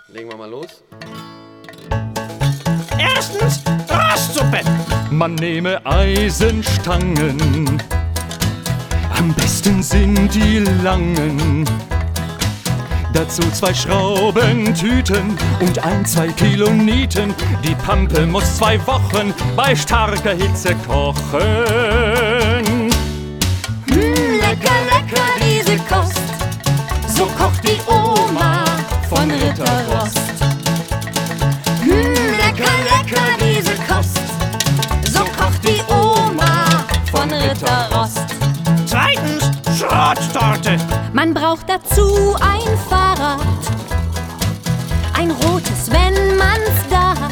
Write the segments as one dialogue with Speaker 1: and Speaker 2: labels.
Speaker 1: Legen wir mal los.
Speaker 2: Erstens Rostsuppe.
Speaker 3: Man nehme Eisenstangen, am besten sind die langen. Dazu 2 Schraubentüten und 1-2 Kilo Nieten. Die Pampe muss 2 Wochen bei starker Hitze kochen.
Speaker 4: Lecker, lecker diese Kost, so kocht die Oma von Ritterrost. Lecker, lecker diese Kost, so kocht die Oma von Ritterrost.
Speaker 2: Zweitens Schrottorte.
Speaker 4: Man braucht dazu ein Fahrrad, ein rotes, wenn man's da hat,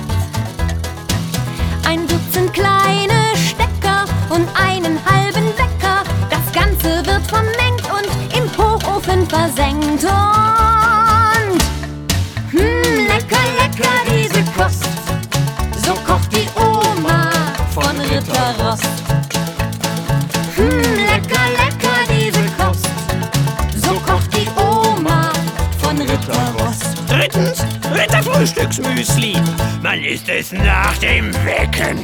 Speaker 4: ein Dutzend kleine Stecker und einen halben Wecker. Das Ganze wird vermengt und im Hochofen versenkt. Und lecker, lecker diese Kost, so kocht die Oma von Ritterrost. Lecker, lecker diese Kost, so kocht die Oma von Ritterrost.
Speaker 2: Drittens Ritterfrühstücksmüsli. Man isst es nach dem Wecken.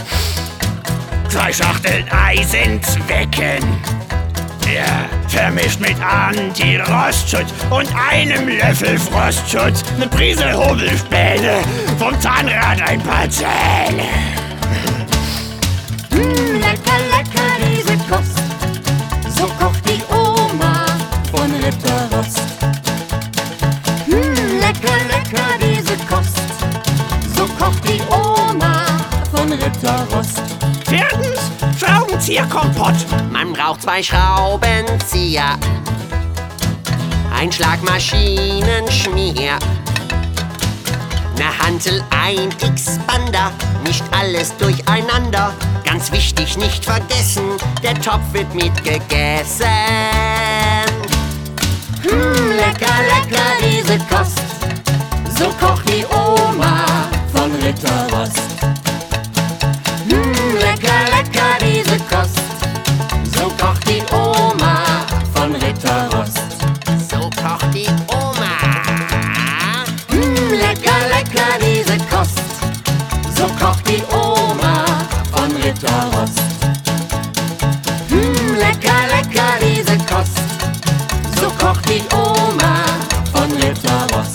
Speaker 2: 2 Schachteln Eisenzwecken. Ja, vermischt mit Anti-Rostschutz und einem Löffel Frostschutz. 'Ne Prise Hobelspäne, vom Zahnrad ein paar Zähne.
Speaker 4: Lecker, lecker diese Kost, so kocht die Oma von Ritterrost. Lecker, lecker diese Kost, so kocht die Oma von Ritterrost.
Speaker 2: Viertens Schraubenzieherkompott.
Speaker 5: Man braucht 2 Schraubenzieher, ein Schlagmaschinenschmier, 'ne Hantel, ein Expander, nicht alles durcheinander. Ganz wichtig, nicht vergessen, der Topf wird mitgegessen.
Speaker 4: Lecker, lecker diese Kost, so kocht die Oma von Ritterrost. Lecker, lecker diese Kost, so kocht die Oma von Ritterrost.
Speaker 5: So kocht die Oma.
Speaker 4: Lecker, lecker diese Kost, so kocht die Oma von Ritterrost. Lecker, lecker diese Kost, so kocht die Oma von Ritterrost.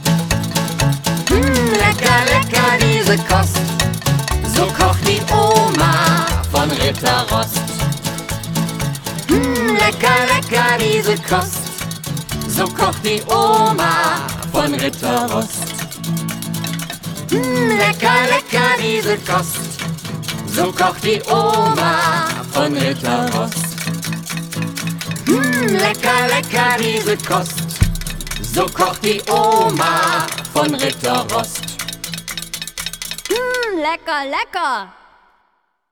Speaker 4: Lecker, lecker diese Kost, so kocht die Oma von Ritterrost. Lecker, lecker diese Kost, so kocht die Oma von Ritterrost. Lecker, lecker diese Kost, so kocht die Oma von Ritterrost. Lecker, lecker diese Kost, so kocht die Oma von Ritterrost.
Speaker 6: Lecker, lecker!